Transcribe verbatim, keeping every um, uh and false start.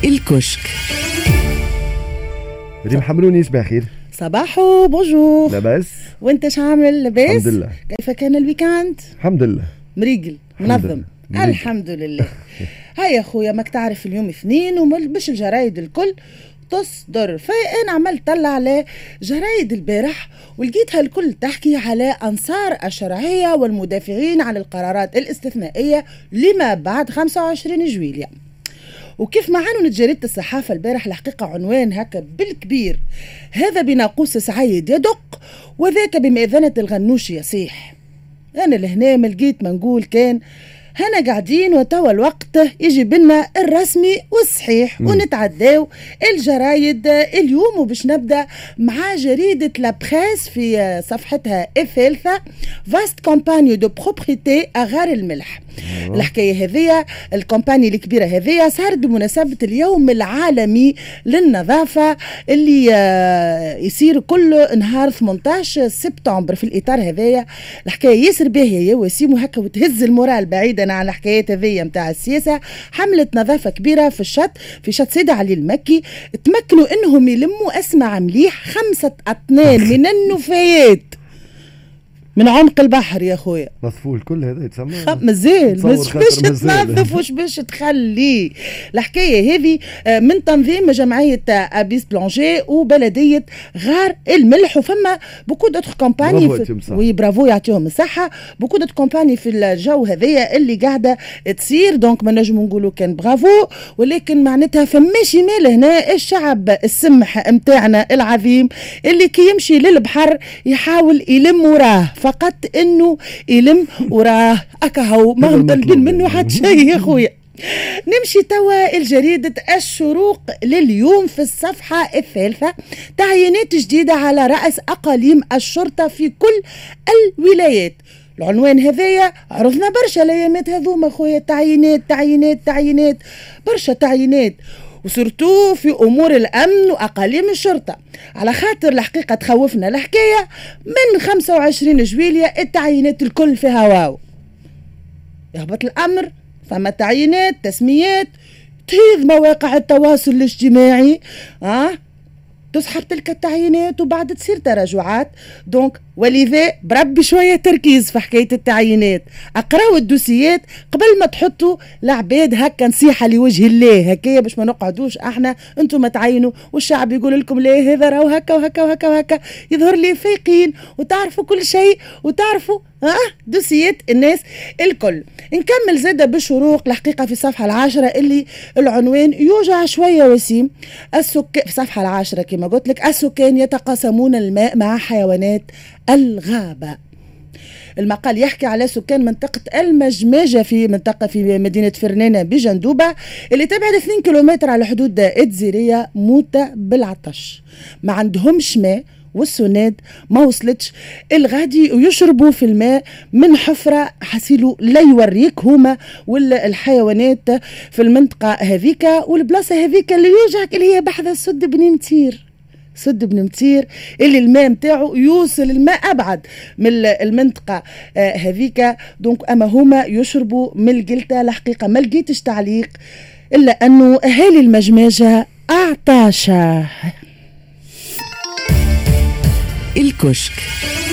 الكشك. ريم حمروني، صباح خير. صباحو بونجور. لاباس؟ وانت شعامل؟ لاباس الحمد لله. كيف كان الويكاند؟ الحمد لله. مريقل منظم مريقل. الحمد لله. هيا اخويا، ماك تعرف اليوم اثنين ومش الجرايد الكل تصدر، فانا عملت طلع على جرايد البارح ولقيتها الكل تحكي على انصار الشرعيه والمدافعين عن القرارات الاستثنائيه لما بعد خمسة وعشرين جويلية. وكيف ما عنونت جريدة الصحافة البارح الحقيقة عنوان هكا بالكبير: هذا بناقوس سعيد يدق وذاك بمئذنة الغنوش يصيح. أنا لهنا ما لقيت ما نقول، كان هنا قاعدين وتوا الوقت يجي بنا الرسمي والصحيح م. ونتعداو الجرايد اليوم. وباش نبدأ مع جريدة لابخيس في صفحتها الثالثة: فاست كومباني دو بروبريتي أغار الملح. أوه. الحكاية هذية، الكومباني الكبيرة هذية صارت بمناسبة اليوم العالمي للنظافة اللي يصير كل نهار ثمانية عشر سبتمبر. في الإطار هذايا الحكاية يسر باهية يا وسيم وهكا وتهز المورال بعيدا عن الحكايات هذية متاع السياسة. حملة نظافة كبيرة في الشط في شط سيدي علي المكي، تمكنوا انهم يلموا اسمع مليح خمسة اطنان من النفايات من عمق البحر يا خويا. نصفوا الكل هذا يتسمى مازال مش باش تنظف وش باش تخلي. الحكايه هذه من تنظيم جمعيه ابيس بلانجي وبلديه غار الملح، وفما بوكو دوتر كومباني وي برافو يعطيهم الصحه، بوكو دوتر كومباني في الجو هذايا اللي قاعده تصير. دونك ما نجموا نقولوا كان برافو، ولكن معناتها فماشي مال هنا الشعب السمح متاعنا العظيم اللي كي يمشي للبحر يحاول يلم وراه، فقط انه يلم وراه اكهو ما هم طالبين منه حتى شيء يا خويا. نمشي توا الجريدة الشروق لليوم في الصفحة الثالثة: تعيينات جديدة على رأس أقاليم الشرطة في كل الولايات. العنوان هذايا عرضنا برشا الايامات هذوما خويا، تعيينات تعيينات تعيينات برشا تعيينات، وسرتو في أمور الأمن وأقاليم الشرطة، على خاطر الحقيقة تخوفنا الحكاية من خمسة وعشرين جويلية التعيينات الكل في هواو. يهبط الأمر، فما تعيينات تسميات تهيض مواقع التواصل الاجتماعي، أه؟ تسحب تلك التعيينات وبعد تصير تراجعات. دونك ولذا بربي شوية تركيز في حكاية التعيينات، اقراوا الدوسيات قبل ما تحطوا العباد هكا نصيحة لوجه الله هكايا، باش ما نقعدوش احنا انتم ما تعينوا والشعب يقول لكم ليه هذا راهو هكا وهكا وهكا وهكا، يظهر لي فايقين وتعرفوا كل شيء وتعرفوا اه دوسيات الناس الكل. نكمل زادة بالشروق الحقيقة في الصفحة العاشرة اللي العنوان يوجع شوية وسيم. السكان في الصفحة العاشرة كما قلت لك: السكان يتقاسمون الماء مع حيوانات الغابة. المقال يحكي على سكان منطقة المجماجة في منطقة في مدينة فرنانة بجندوبة اللي تبعد اثنين كيلومتر على حدود الجزيرية، موتة بالعطش، ما عندهمش ماء والسناد ما وصلتش الغادي ويشربوا في الماء من حفرة حسيلو لا يوريك هما والحيوانات في المنطقة هذيك. والبلاصة هذيك اللي يوجعك اللي هي بحذا سد بن متير، سد بن متير اللي الماء متاعه يوصل الماء أبعد من المنطقة آه هذيك. دونك أما هما يشربوا من القلتة. الحقيقة ما لقيتش تعليق إلا أنه أهالي المجماجة أعطاشا. الكشك.